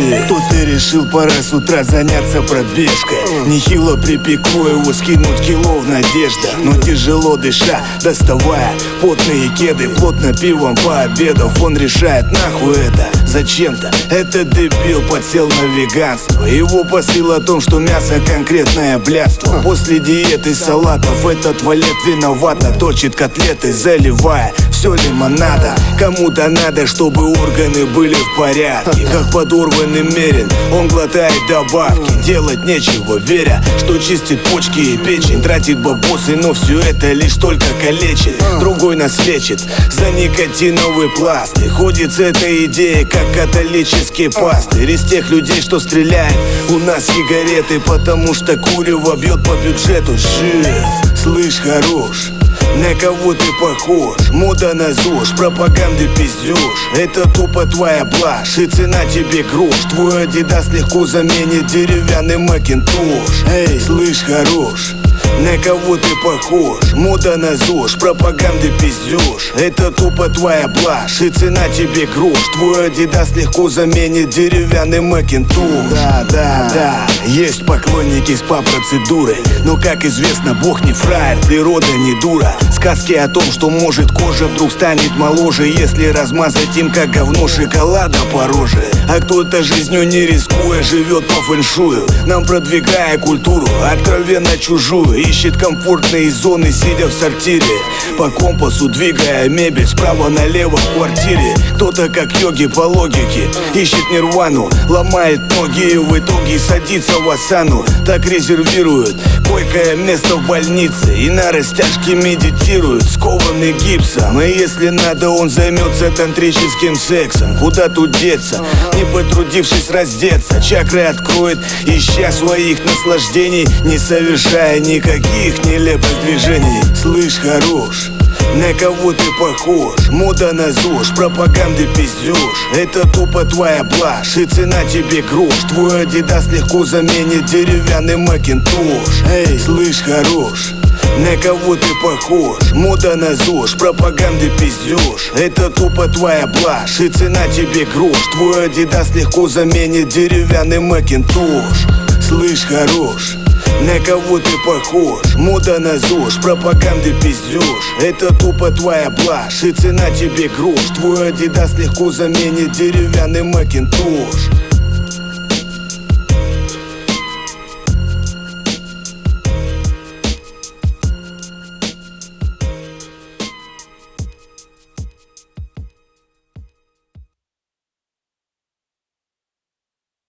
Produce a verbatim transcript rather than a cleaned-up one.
shit. Кто-то решил, пора с утра заняться пробежкой. Нехило припекло его скинуть кило в надежда. Но тяжело дыша, доставая потные кеды, плотно пивом пообедав, он решает, нахуй это, зачем-то. Этот дебил подсел на веганство. Его посыл о том, что мясо конкретное блядство. После диеты салатов этот валет виновато точит котлеты, заливая все лимонада. Кому-то надо, чтобы органы были в порядке. Как подорванный мерин, он глотает добавки. Делать нечего, веря, что чистит почки и печень. Тратит бабосы, но все это лишь только калечит. Другой нас лечит за никотиновый пластырь. Ходит с этой идеей, как католический пастырь. Из тех людей, что стреляет у нас сигареты, потому что курево бьет по бюджету. Shit. Слышь, хорош, на кого ты похож? Мода на ЗОЖ, пропаганды пиздеж. Это тупо твоя блажь, и цена тебе грош. Твой Адидас легко заменит деревянный Макинтош. Эй, слышь, хорош, на кого ты похож? Мода на ЗОЖ, пропаганды пиздеж. Это тупо твоя блажь, и цена тебе грош. Твой Адидас легко заменит деревянный Макинтош. Да, да, да, есть поклонники спа-процедуры, но, как известно, бог не фраер, природа не дура. Сказки о том, что может кожа вдруг станет моложе, если размазать им как говно шоколада по роже. А кто-то жизнью не рискуя живет по фэншую, нам продвигая культуру откровенно чужую. Ищет комфортные зоны, сидя в сортире, по компасу двигая мебель справа налево в квартире. Кто-то как йоги по логике ищет нирвану, ломает ноги и в итоге садится в асану. Так резервирует койкое место в больнице и на растяжке медитирует, скованный гипсом. И если надо, он займется тантрическим сексом. Куда тут деться, не потрудившись раздеться? Чакры откроет, ища своих наслаждений, не совершая никаких нелепых движений. Слышь, хорош, на кого ты похож? Мода на ЗОЖ, пропаганды пиздеж. Это тупо твоя блажь, и цена тебе грош. Твой Адидас легко заменит деревянный Макинтош. Эй, слышь, хорош, на кого ты похож? Мода на ЗОЖ, пропаганды пиздеж. Это тупо твоя блажь, и цена тебе грош. Твой Адидас легко заменит деревянный Макинтош. Слышь, хорош, на кого ты похож? Мода на ЗОЖ, пропаганды пиздеж. Это тупо твоя блажь, и цена тебе грош. Твой Адидас легко заменит деревянный Макинтош.